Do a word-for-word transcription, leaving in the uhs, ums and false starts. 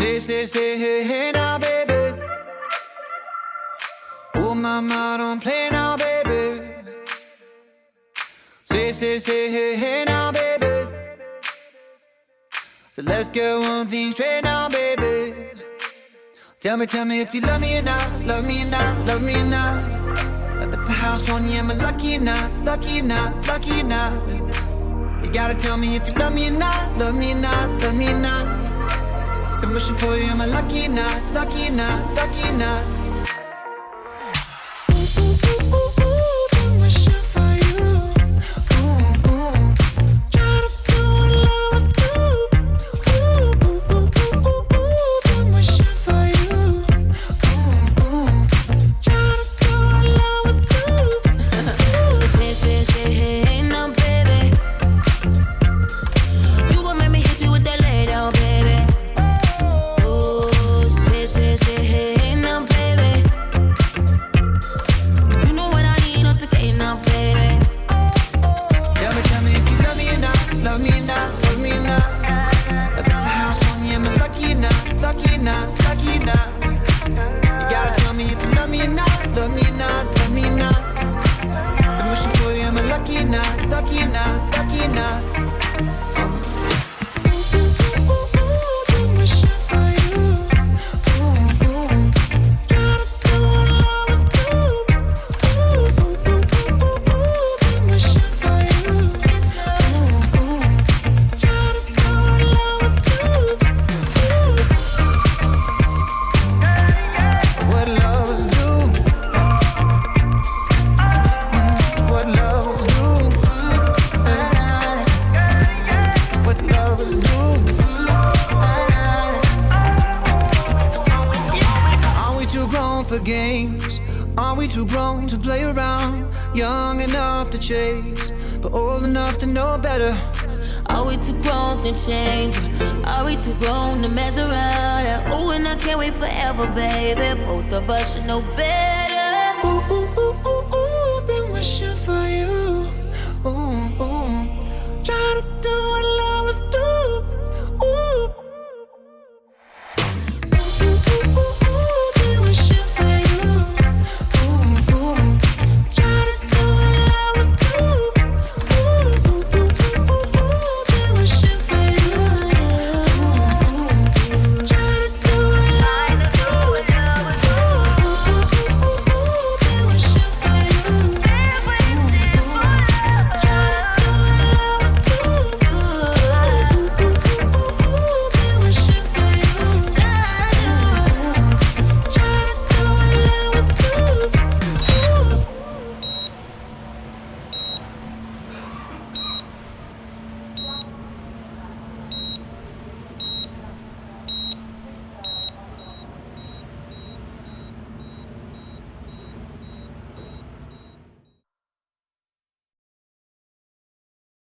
Say, say, say, hey, hey now, baby. Oh, mama, don't play now, baby. Say, say, say, hey, hey now, baby. So let's get one thing straight now, baby. Tell me, tell me if you love me or not, love me or not, love me or not. At the house on you, am I lucky or not, lucky or not, lucky or not? You gotta tell me if you love me or not, love me or not, love me or not. Been wishing for you, am I lucky or not, lucky or not, lucky or not? Games, are we too grown to play around? Young enough to chase, but old enough to know better. Are we too grown to change? Are we too grown to mess around? Oh, and I can't wait forever, baby. Both of us should know better.